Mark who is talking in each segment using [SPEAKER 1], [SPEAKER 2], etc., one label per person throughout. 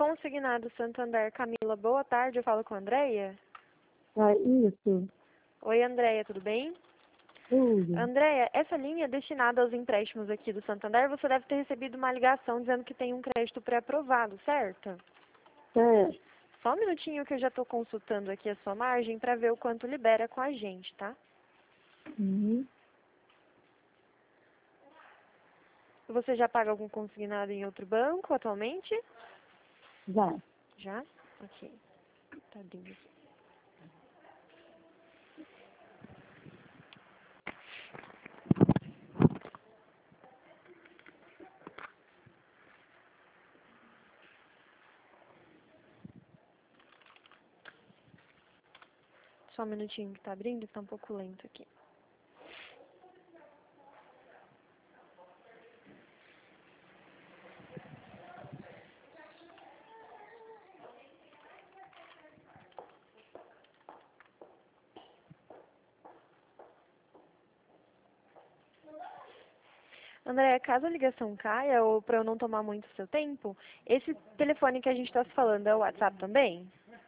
[SPEAKER 1] Consignado Santander, Camila, boa tarde, eu falo com a Andréia.
[SPEAKER 2] Isso,
[SPEAKER 1] Oi, Andréia, tudo bem?
[SPEAKER 2] tudo.
[SPEAKER 1] Andréia, essa linha destinada aos empréstimos aqui do Santander, você deve ter recebido uma ligação dizendo que tem um crédito pré-aprovado, certo?
[SPEAKER 2] Certo.
[SPEAKER 1] Só um minutinho que eu já estou consultando aqui a sua margem para ver o quanto libera com a gente, tá?
[SPEAKER 2] Uhum.
[SPEAKER 1] Você já paga algum consignado em outro banco atualmente?
[SPEAKER 2] Já.
[SPEAKER 1] Já? Ok. Tá abrindo aqui. Só um minutinho que tá abrindo, tá um pouco lento aqui. André, caso a ligação caia ou para eu não tomar muito seu tempo, esse telefone que a gente está se falando é o WhatsApp também?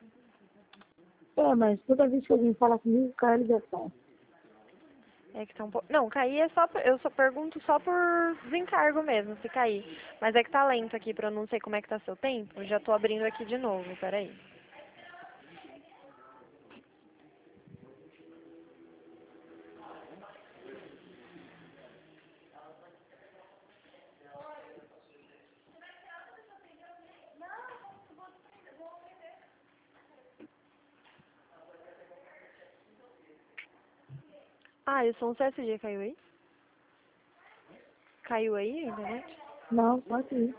[SPEAKER 2] Mas toda vez que alguém fala comigo, cai a ligação.
[SPEAKER 1] É que tá um pouco... Não, cair é só... Eu só pergunto só por desencargo mesmo, se cair. Mas é que tá lento aqui, pra eu não sei como é que tá seu tempo. Já tô abrindo aqui de novo, peraí. Ah, e o som CSG caiu aí? Caiu aí a internet?
[SPEAKER 2] Não, pode ir.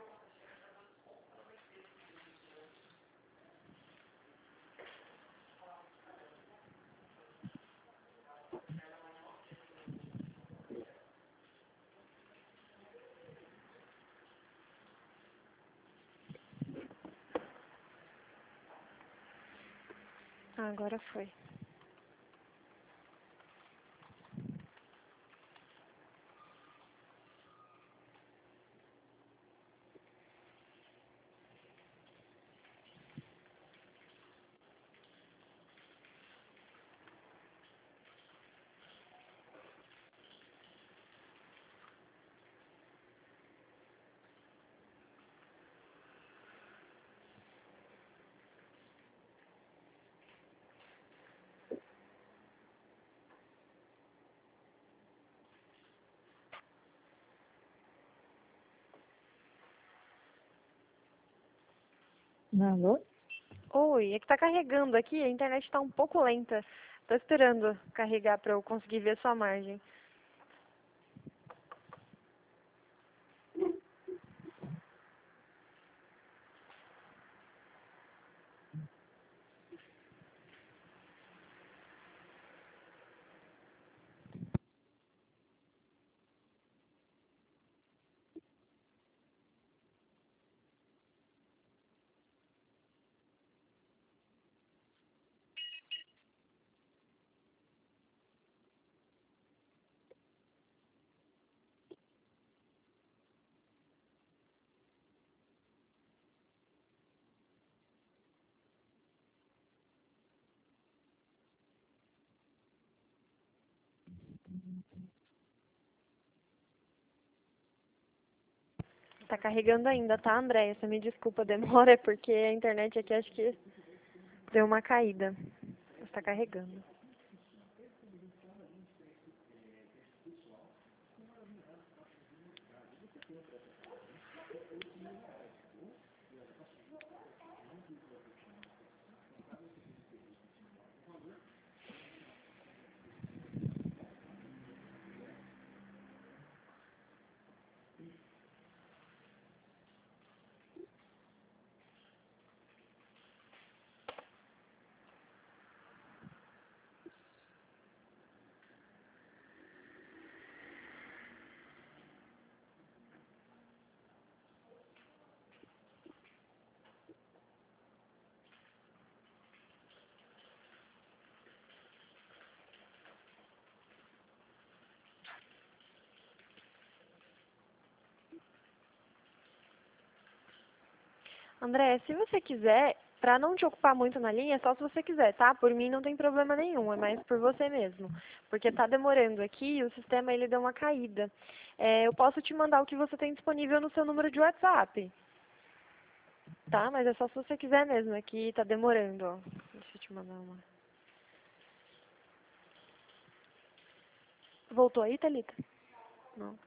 [SPEAKER 1] Ah, agora foi.
[SPEAKER 2] Não, alô?
[SPEAKER 1] Oi, é que tá carregando aqui, a internet tá um pouco lenta. Tô esperando carregar pra eu conseguir ver sua margem. Tá carregando ainda, tá, Andréia? Você me desculpa a demora, é porque a internet aqui acho que deu uma caída. Está carregando. André, se você quiser, pra não te ocupar muito na linha, é só se você quiser, tá? Por mim não tem problema nenhum, é mais por você mesmo. Porque tá demorando aqui e o sistema ele deu uma caída. Eu posso te mandar o que você tem disponível no seu número de WhatsApp, tá? Mas é só se você quiser mesmo, aqui tá demorando, ó. Deixa eu te mandar uma. Voltou aí, Thalita? Não.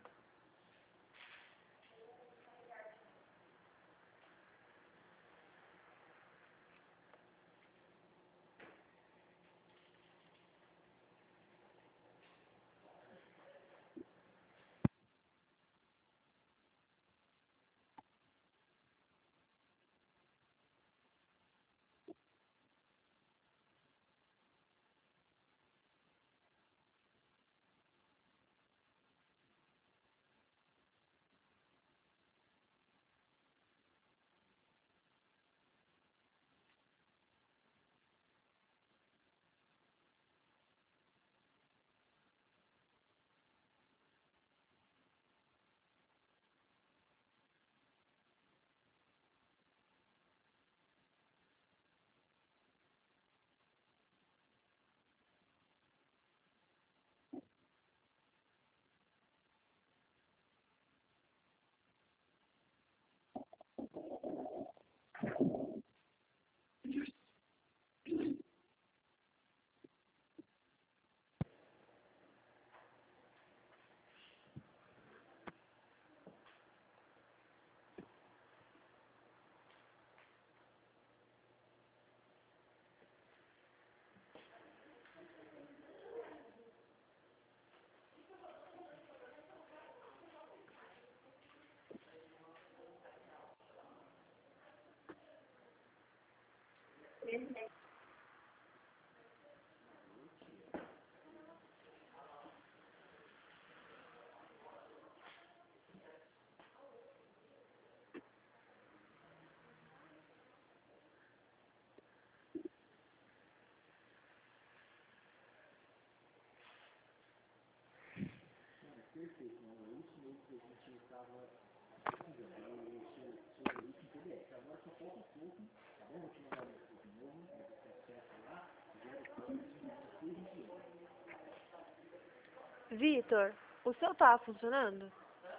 [SPEAKER 1] Vitor, o seu tá funcionando?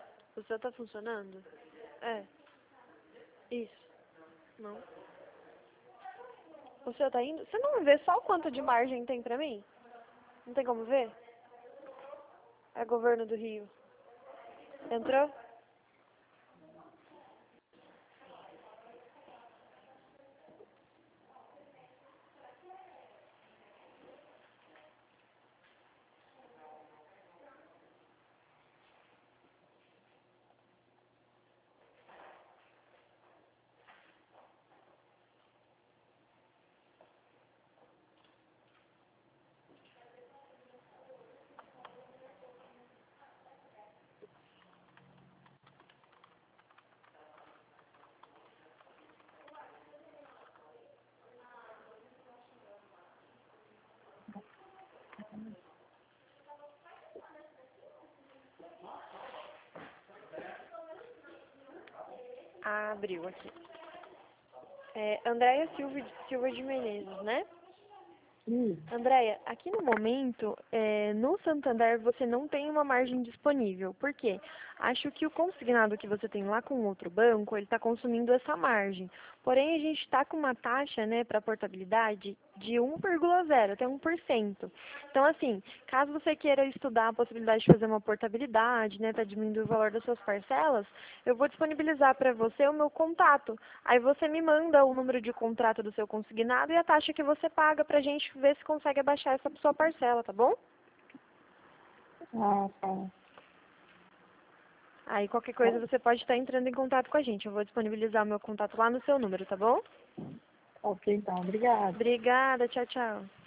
[SPEAKER 1] O seu tá funcionando? É, isso. Não. O seu tá indo? Você não vê só o quanto de margem tem pra mim? Não tem como ver? É governo do Rio. Entrou? Abriu aqui. Andréia Silva de Menezes, né? Andréia, aqui no momento, no Santander você não tem uma margem disponível. Por quê? Acho que o consignado que você tem lá com outro banco, ele está consumindo essa margem. Porém, a gente está com uma taxa, né, para portabilidade de 1,0 até 1%. Então, assim, caso você queira estudar a possibilidade de fazer uma portabilidade, né, para diminuir o valor das suas parcelas, eu vou disponibilizar para você o meu contato. Aí você me manda o número de contrato do seu consignado e a taxa que você paga para a gente ver se consegue abaixar essa sua parcela, tá bom?
[SPEAKER 2] Ah, tá.
[SPEAKER 1] Aí qualquer coisa você pode estar entrando em contato com a gente. Eu vou disponibilizar o meu contato lá no seu número, tá bom?
[SPEAKER 2] Ok, então. Obrigada.
[SPEAKER 1] Obrigada, tchau, tchau.